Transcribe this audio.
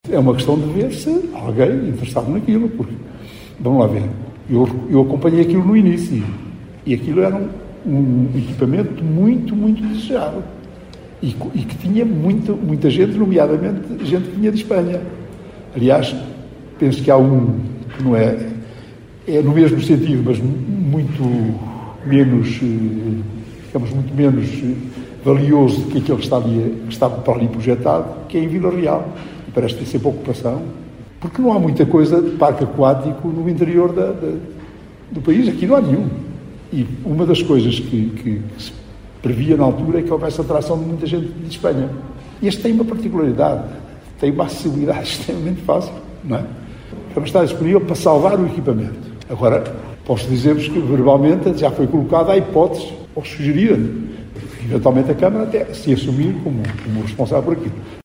É uma questão de ver se alguém interessado naquilo, porque, vamos lá ver, eu acompanhei aquilo no início e aquilo era um equipamento muito, muito desejado e que tinha muita gente, nomeadamente gente que vinha de Espanha. Aliás, penso que há um que não é no mesmo sentido, mas muito menos, digamos, muito menos valioso do que aquele que estava para ali projetado, que é em Vila Real. E parece ter sempre ocupação, porque não há muita coisa de parque aquático no interior do país. Aqui não há nenhum. E uma das coisas que se previa na altura é que houvesse atração de muita gente de Espanha. E este tem uma particularidade, tem uma acessibilidade extremamente fácil, não é? Para estar disponível para salvar o equipamento. Agora, posso dizer-vos que verbalmente já foi colocada a hipótese, ou sugerida, eventualmente a Câmara até se assumir como responsável por aquilo.